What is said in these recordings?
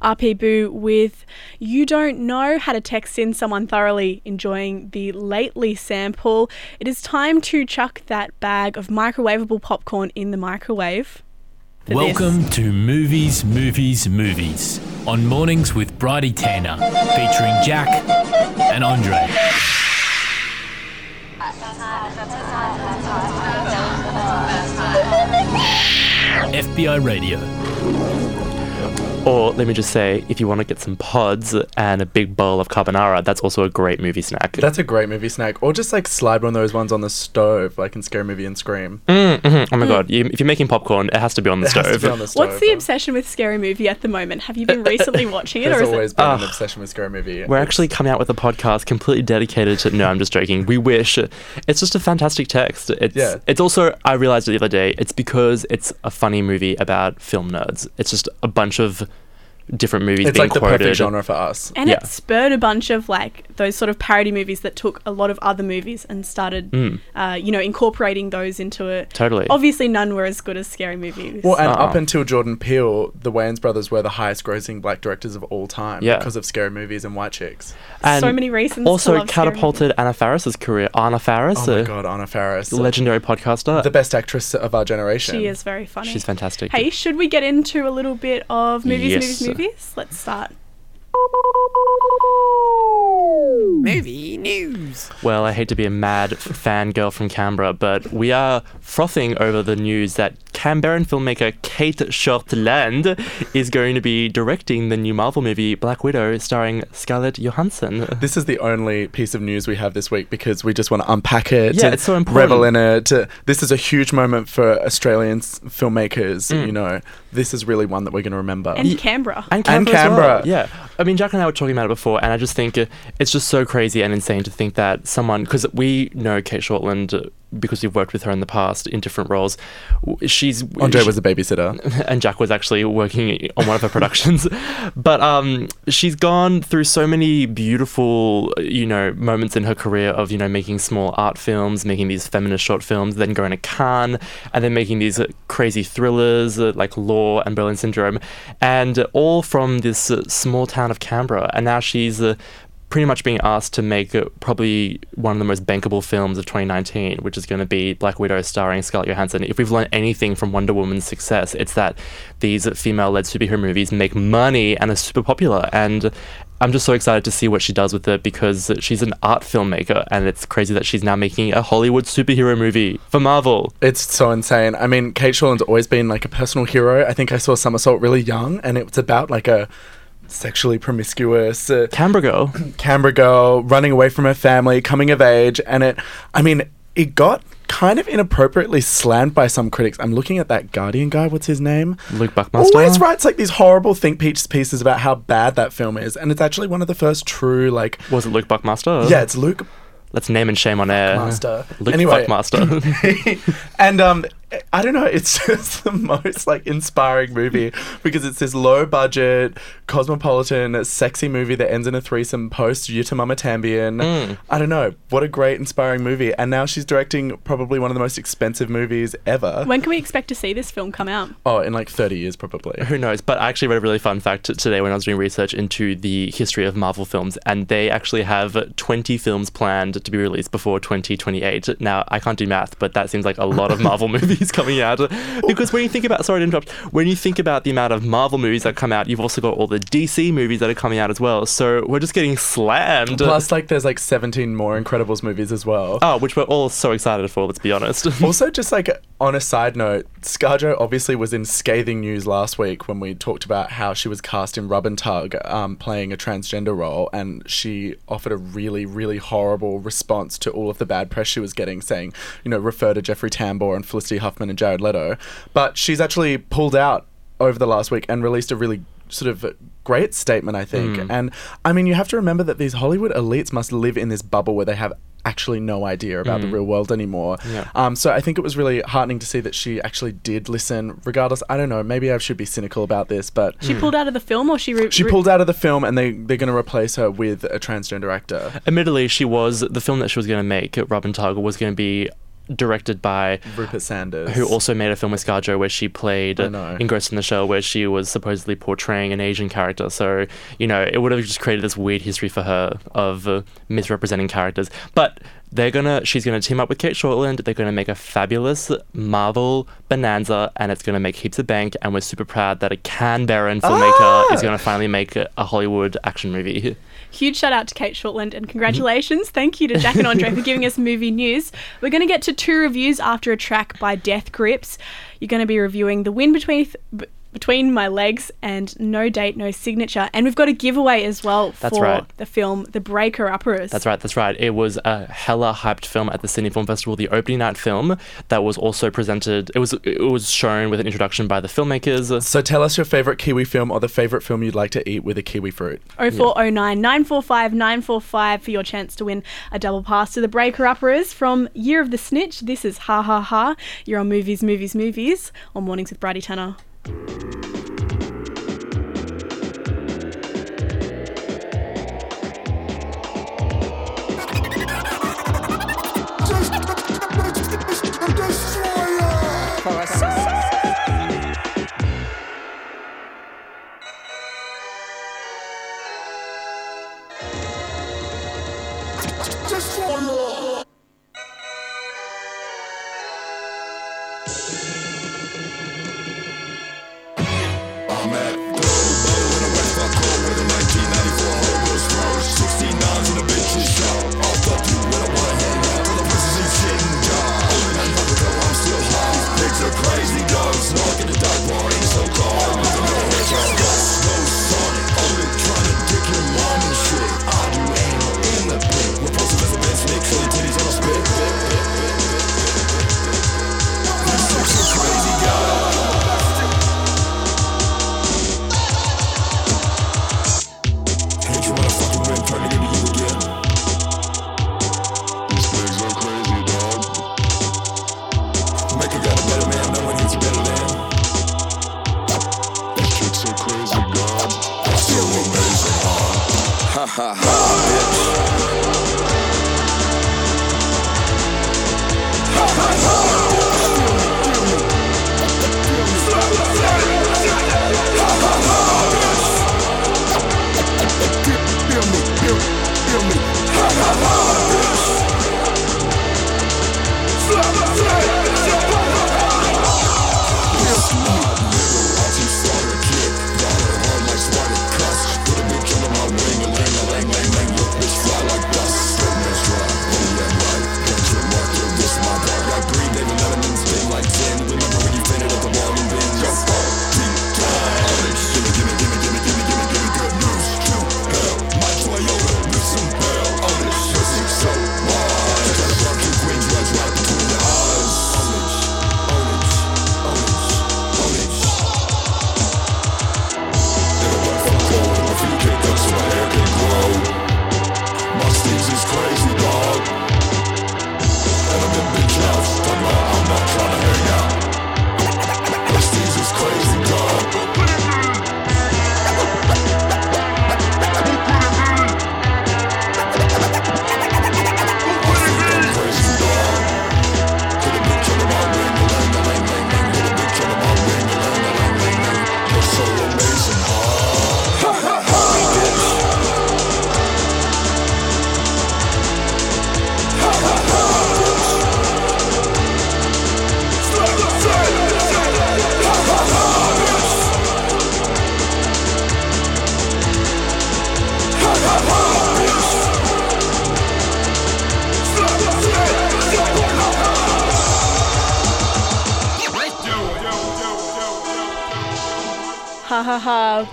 RP Boo with You Don't Know How to Text In Someone Thoroughly Enjoying the Lately sample. It is time to chuck that bag of microwavable popcorn in the microwave. Welcome to Movies, Movies, Movies on Mornings with Bridie Tanner, featuring Jack and Andre. FBI Radio. Or let me just say, if you want to get some pods and a big bowl of carbonara, that's also a great movie snack. That's a great movie snack. Or just like slide one of those ones on the stove, like in Scary Movie and Scream. Oh my God. If you're making popcorn, it has to be on the stove. Has to be on the stove. What's the obsession with Scary Movie at the moment? Have you been recently watching it? There's or is always been an obsession with Scary Movie. We're actually coming out with a podcast completely dedicated to... No, I'm just joking. We wish. It's just a fantastic text. It's also, I realized it the other day, it's because it's a funny movie about film nerds. It's just a bunch of different movies it's being like the quoted. perfect genre for us. And it spurred a bunch of like those sort of parody movies that took a lot of other movies and started incorporating those into it. Totally. Obviously none were as good as Scary Movies. Well, and up until Jordan Peele, the Wayans brothers were the highest grossing black directors of all time because of Scary Movies and White Chicks. And so many reasons also to love catapulted Anna Faris's career. Anna Faris. Oh my God, Anna Faris. Legendary podcaster. The best actress of our generation. She is very funny. She's fantastic. Hey, should we get into a little bit of movies? Let's start. Movie news. Well, I hate to be a mad fangirl from Canberra, but we are frothing over the news that Canberran filmmaker Kate Shortland is going to be directing the new Marvel movie Black Widow starring Scarlett Johansson. This is the only piece of news we have this week because we just want to unpack it. Yeah, it's so important. Revel in it. This is a huge moment for Australian filmmakers. You know, this is really one that we're going to remember. And Canberra. And Canberra. As well. Yeah. I mean, Jack and I were talking about it before, and I just think it's just so crazy and insane to think that someone, because we know Kate Shortland because we've worked with her in the past in different roles. Andre was a babysitter. And Jack was actually working on one of her productions. But she's gone through so many beautiful, moments in her career of, making small art films, making these feminist short films, then going to Cannes, and then making these crazy thrillers like Law and Berlin Syndrome, and all from this small town of Canberra. And now she's pretty much being asked to make probably one of the most bankable films of 2019, which is going to be Black Widow starring Scarlett Johansson. If we've learned anything from Wonder Woman's success, it's that these female-led superhero movies make money and are super popular. And I'm just so excited to see what she does with it because she's an art filmmaker, and it's crazy that she's now making a Hollywood superhero movie for Marvel. It's so insane. I mean, Kate Shortland's always been like a personal hero. I think I saw Somersault really young, and it's about like a sexually promiscuous Canberra girl running away from her family, coming of age, and it got kind of inappropriately slammed by some critics. I'm looking at that Guardian guy, what's his name? Luke Buckmaster. Always writes like these horrible think pieces about how bad that film is, and it's actually one of the first true Was it Luke Buckmaster? Yeah, it's Luke. Let's name and shame on air. Luke Buckmaster. And I don't know, it's just the most inspiring movie because it's this low budget, cosmopolitan, sexy movie that ends in a threesome post Yuta Mama Tambien. I don't know, what a great inspiring movie. And now she's directing probably one of the most expensive movies ever. When can we expect to see this film come out? Oh, in 30 years probably. Who knows? But I actually read a really fun fact today when I was doing research into the history of Marvel films, and they actually have 20 films planned to be released before 2028. Now, I can't do math, but that seems like a lot of Marvel movies coming out, because when you think about when you think about the amount of Marvel movies that come out, you've also got all the DC movies that are coming out as well, so we're just getting slammed. Plus there's 17 more Incredibles movies as well, which we're all so excited for, let's be honest. Also, just on a side note, ScarJo obviously was in scathing news last week when we talked about how she was cast in Rub and Tug playing a transgender role, and she offered a really, really horrible response to all of the bad press she was getting, saying, refer to Jeffrey Tambor and Felicity Huffman and Jared Leto. But she's actually pulled out over the last week and released a really sort of great statement, I think. And you have to remember that these Hollywood elites must live in this bubble where they have actually no idea about the real world anymore. So I think it was really heartening to see that she actually did listen, regardless. I don't know, maybe I should be cynical about this, but she pulled out of the film, or she pulled out of the film, and they're going to replace her with a transgender actor. Admittedly, the film that she was going to make, Rub and Tug, was going to be directed by Rupert Sanders, who also made a film with ScarJo where she played I know. in Ghost in the Shell, where she was supposedly portraying an Asian character. So, you know, it would have just created this weird history for her of misrepresenting characters. But she's gonna team up with Kate Shortland. They're gonna make a fabulous Marvel bonanza, and it's gonna make heaps of bank. And we're super proud that a Canberran filmmaker is gonna finally make a Hollywood action movie. Huge shout out to Kate Shortland and congratulations. Thank you to Jack and Andre for giving us movie news. We're going to get to 2 reviews after a track by Death Grips. You're going to be reviewing The Wind Between My Legs and No Date, No Signature. And we've got a giveaway as well for the film The Breaker-Uppers. That's right. It was a hella hyped film at the Sydney Film Festival, the opening night film that was also presented. It was shown with an introduction by the filmmakers. So tell us your favourite Kiwi film or the favourite film you'd like to eat with a kiwi fruit. 0409 945 945 for your chance to win a double pass to The Breaker-Uppers from Year of the Snitch. This is Ha Ha Ha. You're on Movies on Mornings with Bridie Tanner. Ha Ha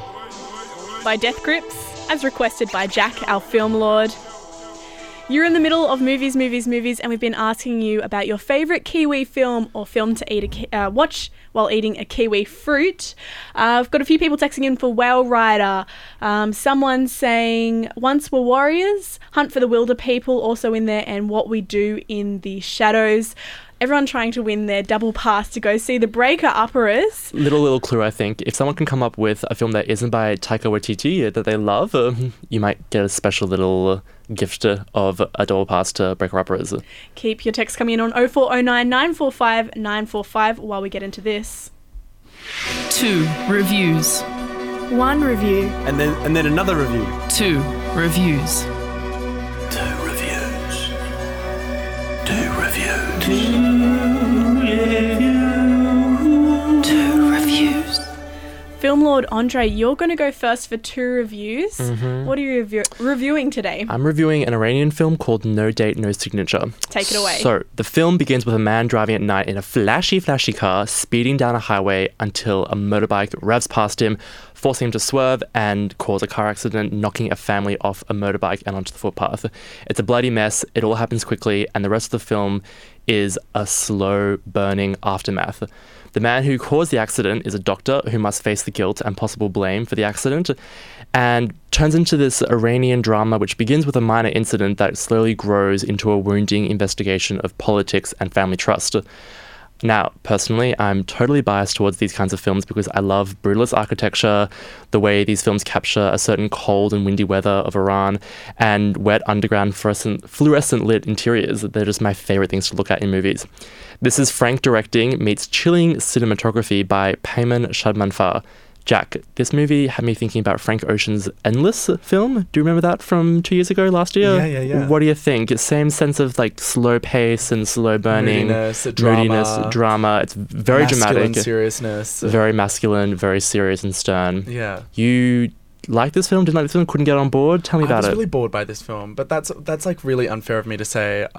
Ha by Death Grips, as requested by Jack, our film lord. You're in the middle of movies, and we've been asking you about your favourite Kiwi film or film to watch while eating a kiwi fruit. I've got a few people texting in for Whale Rider. Someone saying Once Were Warriors, Hunt for the Wilder People also in there, and What We Do in the Shadows. everyone trying to win their double pass to go see The Breaker Upperers. Little clue, I think. If someone can come up with a film that isn't by Taika Waititi that they love, you might get a special little gift of a double pass to Breaker Upperers. Keep your texts coming in on 0409 945 945 while we get into this. 2 reviews. 1 review. And then another review. 2 reviews. 2 reviews. 2 reviews. 2 reviews. Film Lord Andre, you're going to go first for 2 reviews. What are you reviewing today? I'm reviewing an Iranian film called No Date, No Signature. Take it away. So, the film begins with a man driving at night in a flashy car, speeding down a highway until a motorbike revs past him, forcing him to swerve and cause a car accident, knocking a family off a motorbike and onto the footpath. It's a bloody mess. It all happens quickly, and the rest of the film is a slow burning aftermath. The man who caused the accident is a doctor who must face the guilt and possible blame for the accident, and turns into this Iranian drama which begins with a minor incident that slowly grows into a wounding investigation of politics and family trust. Now, personally, I'm totally biased towards these kinds of films because I love brutalist architecture, the way these films capture a certain cold and windy weather of Iran, and wet underground fluorescent lit interiors. They're just my favorite things to look at in movies. This is frank directing meets chilling cinematography by Payman Shadmanfar. Jack, this movie had me thinking about Frank Ocean's Endless film. Do you remember that from 2 years ago, last year? Yeah. What do you think? Same sense of like slow pace and slow burning. Moodiness, drama. It's very masculine dramatic. seriousness. Very masculine, very serious and stern. Yeah. You like this film? Didn't like this film? Couldn't get on board? Tell me about it. I was really bored by this film, but that's like really unfair of me to say.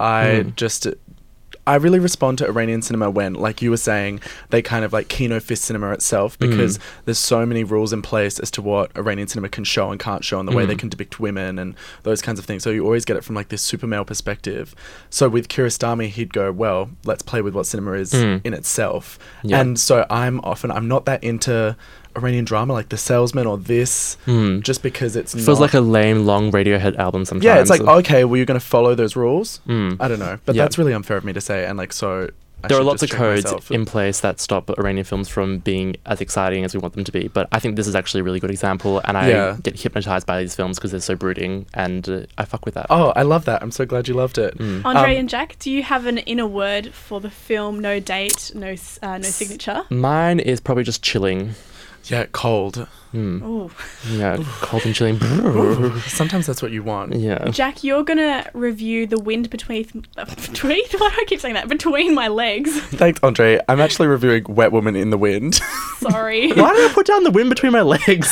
I really respond to Iranian cinema when, like you were saying, they kind of like Kino fist cinema itself, because there's so many rules in place as to what Iranian cinema can show and can't show, and the way they can depict women and those kinds of things. So you always get it from like this super male perspective. So with Kiarostami, he'd go, well, let's play with what cinema is in itself. Yeah. And so I'm not that into Iranian drama like The Salesman or this, just because it feels like a lame, long Radiohead album sometimes. Yeah, it's like, okay, well, you're going to follow those rules? I don't know. But Yeah. that's really unfair of me to say. And like, so there are lots of codes in place that stop Iranian films from being as exciting as we want them to be. But I think this is actually a really good example. And I get hypnotized by these films because they're so brooding. And I fuck with that. Oh, I love that. I'm so glad you loved it. Andre and Jack, do you have an inner word for the film No Date, No Signature? Mine is probably just chilling. Yeah, cold. Ooh. Yeah, cold and chilling. Sometimes that's what you want. Yeah. Jack, you're going to review The Wind Between... Why do I keep saying that? Between My Legs. Thanks, Andre. I'm actually reviewing Wet Woman in the Wind. Sorry. Why did I put down The Wind Between My Legs?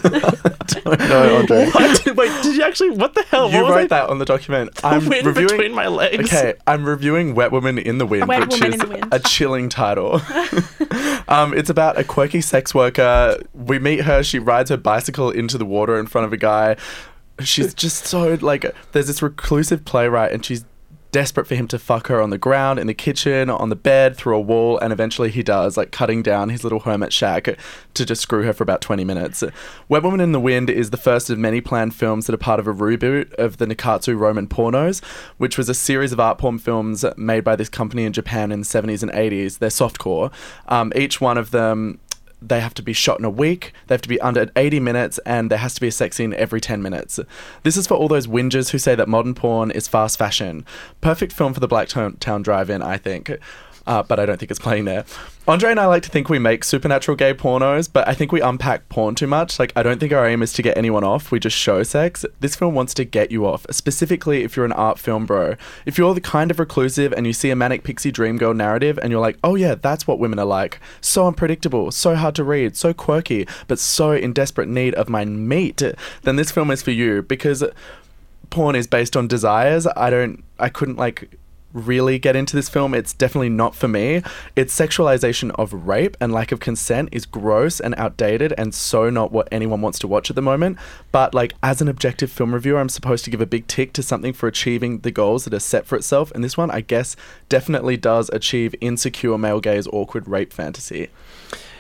No, Andre. What? Wait, did you actually... What the hell? You What was wrote that on the document. I'm Wind reviewing... Between My Legs. Okay, I'm reviewing Wet Woman in the Wind, Wet which Woman is in the Wind. a chilling title. It's about a quirky sex worker. We meet her. She rides her bicycle into the water in front of a guy. She's just so, like, there's this reclusive playwright, and she's desperate for him to fuck her on the ground, in the kitchen, on the bed, through a wall, and eventually he does, like cutting down his little hermit shack to just screw her for about 20 minutes. Wet Woman in the Wind is the first of many planned films that are part of a reboot of the Nikatsu Roman Pornos, which was a series of art porn films made by this company in Japan in the 70s and 80s. They're softcore. Each one of them, they have to be shot in a week, they have to be under 80 minutes, and there has to be a sex scene every 10 minutes. This is for all those whingers who say that modern porn is fast fashion. Perfect film for the Blacktown Drive-In, I think. But I don't think it's playing there. Andre and I like to think we make supernatural gay pornos, but I think we unpack porn too much. Like, I don't think our aim is to get anyone off. We just show sex. This film wants to get you off, specifically if you're an art film bro. If you're the kind of reclusive and you see a manic pixie dream girl narrative and you're like, oh yeah, that's what women are like. So unpredictable, so hard to read, so quirky, but so in desperate need of my meat, then this film is for you, because porn is based on desires. I couldn't like really get into this film. It's definitely not for me. Its sexualization of rape and lack of consent is gross and outdated, and so not what anyone wants to watch at the moment. But like, as an objective film reviewer, I'm supposed to give a big tick to something for achieving the goals that are set for itself, and this one, I guess, definitely does achieve insecure male gaze awkward rape fantasy.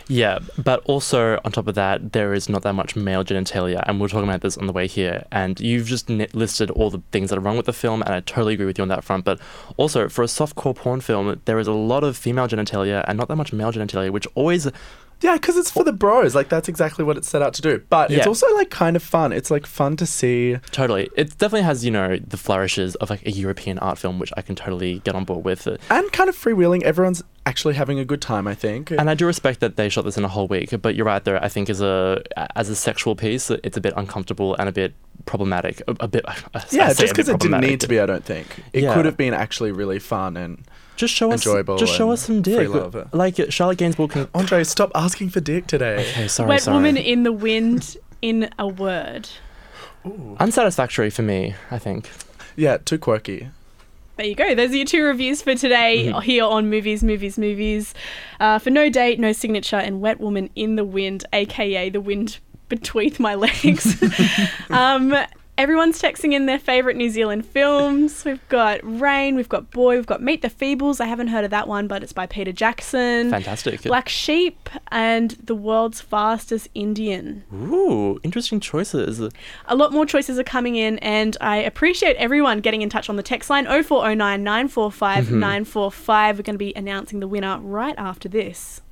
Yeah, but also on top of that, there is not that much male genitalia, and we're talking about this on the way here. And you've just listed all the things that are wrong with the film, and I totally agree with you on that front. But also, for a softcore porn film, there is a lot of female genitalia and not that much male genitalia, which always... Yeah, because it's for the bros. Like, that's exactly what it's set out to do. But it's Yeah. also, like, kind of fun. It's, like, fun to see. Totally. It definitely has, you know, the flourishes of, like, a European art film, which I can totally get on board with. And kind of freewheeling. Everyone's actually having a good time, I think. And I do respect that they shot this in a whole week, but you're right there. I think as a sexual piece, it's a bit uncomfortable and a bit problematic. A bit. Yeah, just because it didn't need to be, I don't think. It Yeah. could have been actually really fun and Just show us. enjoyable. Just show and us some dick. free love. Like Charlotte Gainsbourg can. Andre, stop asking for dick today. Okay, sorry. Wet Woman in the Wind in a word. Unsatisfactory for me, I think. Yeah, too quirky. There you go. Those are your 2 reviews for today here on Movies. For No Date, No Signature, and Wet Woman in the Wind, aka the wind beneath my legs. Everyone's texting in their favourite New Zealand films. We've got Rain, we've got Boy, we've got Meet the Feebles. I haven't heard of that one, but it's by Peter Jackson. Fantastic. Black Sheep and The World's Fastest Indian. Ooh, interesting choices. A lot more choices are coming in, and I appreciate everyone getting in touch on the text line 0409 945 945. We're going to be announcing the winner right after this.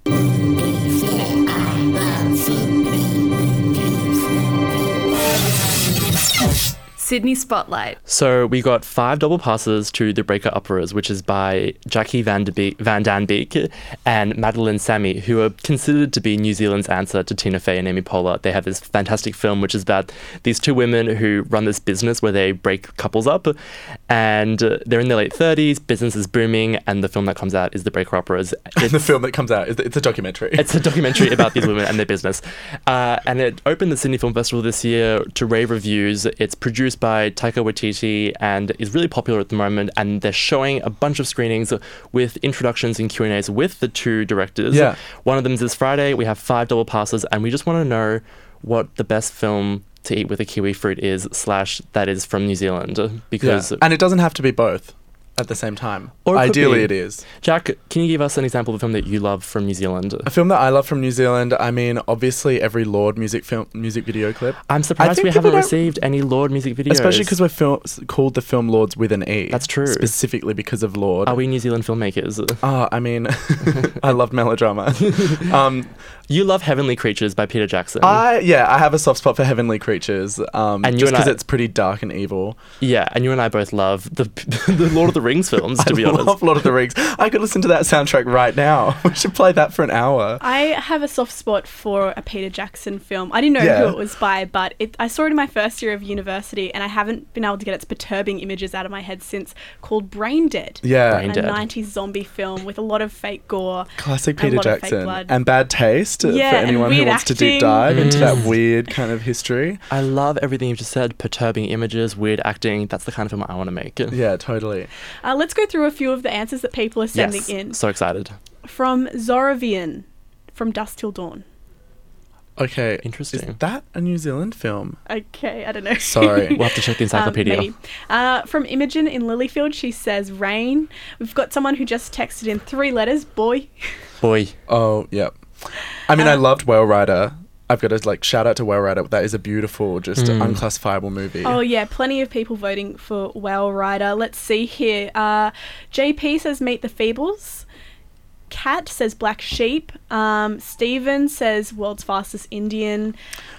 Sydney Spotlight. So we got 5 double passes to The Breaker Operas, which is by Jackie Van Dan Beek and Madeline Sammy, who are considered to be New Zealand's answer to Tina Fey and Amy Poehler. They have this fantastic film, which is about these 2 women who run this business where they break couples up, and they're in their late 30s, business is booming, and the film that comes out is The Breaker Operas. And the film that comes out, it's a documentary. It's a documentary about these women and their business. And it opened the Sydney Film Festival this year to rave reviews. It's produced by Taika Waititi and is really popular at the moment. And they're showing a bunch of screenings with introductions and Q&As with the 2 directors. Yeah. One of them is this Friday. We have 5 double passes, and we just want to know what the best film to eat with a kiwi fruit is / that is from New Zealand. Because And it doesn't have to be both at the same time. Or it could Ideally, be. it is. Jack, can you give us an example of a film that you love from New Zealand? A film that I love from New Zealand, I mean, obviously every Lorde music video clip. I'm surprised think we people haven't don't- received any Lorde music videos. Especially because we're called the film Lords with an E. That's true. Specifically because of Lorde. Are we New Zealand filmmakers? I mean, I love melodrama. You love Heavenly Creatures by Peter Jackson. I have a soft spot for Heavenly Creatures. And you just and because I- it's pretty dark and evil. Yeah, and you and I both love the Lord of the Rings films, to be I honest. love Lord of the Rings. I could listen to that soundtrack right now. We should play that for an hour. I have a soft spot for a Peter Jackson film. I didn't know Yeah. who it was by, but I saw it in my first year of university, and I haven't been able to get its perturbing images out of my head since, called Brain Dead. Yeah. Brain A Dead. 90s zombie film with a lot of fake gore. Classic and a Peter lot of fake Jackson. blood. And bad taste Yeah, for and anyone who weird wants to deep acting. dive into that weird kind of history. I love everything you've just said. Perturbing images, weird acting. That's the kind of film I want to make. Yeah, totally. Let's go through a few of the answers that people are sending Yes, in. so excited. From Zoravian, from Dusk Till Dawn. Okay. Interesting. Is that a New Zealand film? Okay, I don't know. Sorry. We'll have to check the encyclopedia. Maybe. From Imogen in Lilyfield, she says rain. We've got someone who just texted in 3 letters, boy. Boy. Oh, yeah. I mean, I loved Whale Rider. I've got to shout out to Whale Rider. That is a beautiful, just unclassifiable movie. Oh yeah, plenty of people voting for Whale Rider. Let's see here. JP says Meet the Feebles. Kat says Black Sheep. Steven says World's Fastest Indian.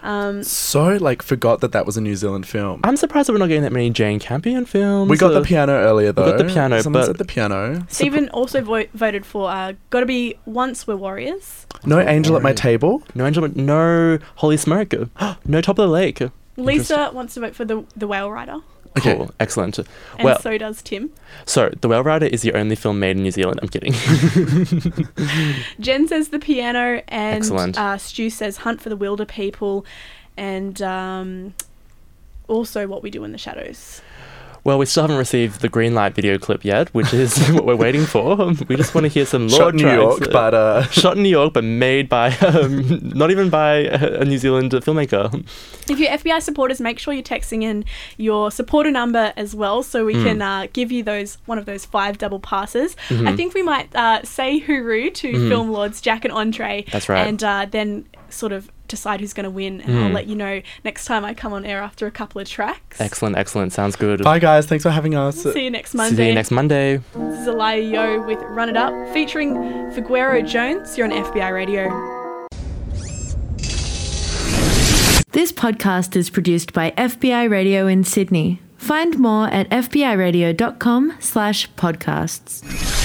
So, forgot that was a New Zealand film. I'm surprised that we're not getting that many Jane Campion films. We got the piano earlier, though. got the piano, Someone but- said the piano. Steven also voted for Gotta Be Once We're Warriors. No Angel at My Table. No Angel, no Holy Smoke. No Top of the Lake. Lisa wants to vote for the Whale Rider. Okay. Cool. Excellent. And Well, so does Tim. so The Whale Rider is the only film made in New Zealand. I'm kidding. Jen says The Piano, and Excellent. Stu says Hunt for the Wilder People, and also What We Do in the Shadows. Well, we still haven't received the Greenlight video clip yet, which is what we're waiting for. We just want to hear some Shot Lorde in New tracks. York, but Shot in New York, but made by not even by a New Zealand filmmaker. If you're FBI supporters, make sure you're texting in your supporter number as well, so we can give you one of those 5 double passes. I think we might say hooroo to Film Lords Jack and Andre. That's right. And then sort of decide who's going to win, and I'll let you know next time I come on air after a couple of tracks. Excellent. Sounds good. bye guys, thanks for having us. See you next Monday. See you next Monday. This is Elia Yo with Run It Up, featuring Figuero Jones. You're on FBI Radio. This podcast is produced by FBI Radio in Sydney. Find more at fbiradio.com/podcasts.